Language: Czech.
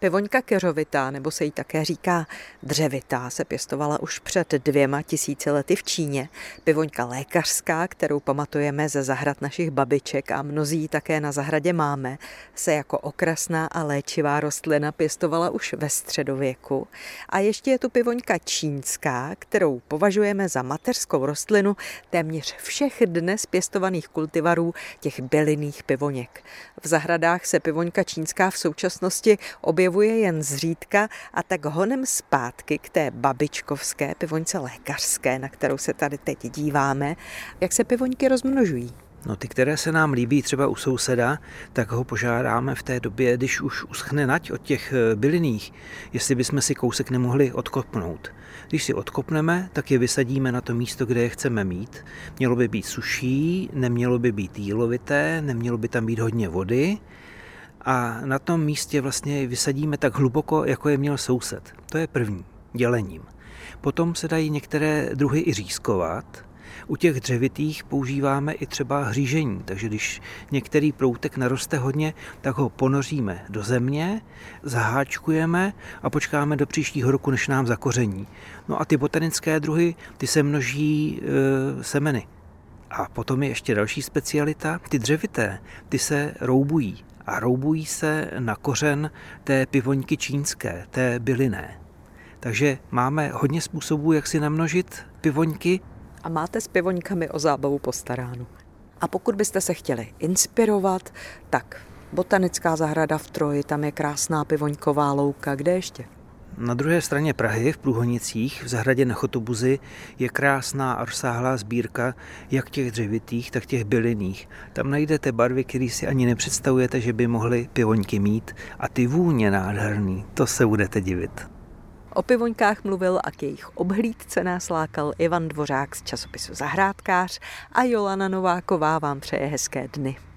Pivoňka keřovitá, nebo se jí také říká dřevitá, se pěstovala už před 2000 lety v Číně. Pivoňka lékařská, kterou pamatujeme ze zahrad našich babiček a mnozí ji také na zahradě máme, se jako okrasná a léčivá rostlina pěstovala už ve středověku. A ještě je tu pivoňka čínská, kterou považujeme za mateřskou rostlinu téměř všech dnes pěstovaných kultivarů těch bylinných pivoněk. V zahradách se pivoňka čínská v současnosti objevuje jen zřídka a tak honem zpátky k té babičkovské pivoňce lékařské, na kterou se tady teď díváme, jak se pivoňky rozmnožují. No ty, které se nám líbí třeba u souseda, tak ho požádáme v té době, když už uschne nať od těch bylinných, jestli bychom si kousek nemohli odkopnout. Když si odkopneme, tak je vysadíme na to místo, kde je chceme mít. Mělo by být suší, nemělo by být jílovité, nemělo by tam být hodně vody. A na tom místě vlastně vysadíme tak hluboko, jako je měl soused. To je první, dělením. Potom se dají některé druhy i řízkovat. U těch dřevitých používáme i třeba hřížení, takže když některý proutek naroste hodně, tak ho ponoříme do země, zaháčkujeme a počkáme do příštího roku, než nám zakoření. No a ty botanické druhy, ty se množí semeny. A potom je ještě další specialita, ty dřevité, ty se roubují. A roubují se na kořen té pivoňky čínské, té bylinné. Takže máme hodně způsobů, jak si namnožit pivoňky. A máte s pivoňkami o zábavu postaráno. A pokud byste se chtěli inspirovat, tak botanická zahrada v Troji, tam je krásná pivoňková louka. Kde ještě? Na druhé straně Prahy, v Průhonicích, v zahradě na Chotobuzi, je krásná a rozsáhlá sbírka jak těch dřevitých, tak těch bylinných. Tam najdete barvy, které si ani nepředstavujete, že by mohly pivoňky mít. A ty vůně nádherný, to se budete divit. O pivoňkách mluvil a k jejich obhlídce nás lákal Ivan Dvořák z časopisu Zahrádkář a Jolana Nováková vám přeje hezké dny.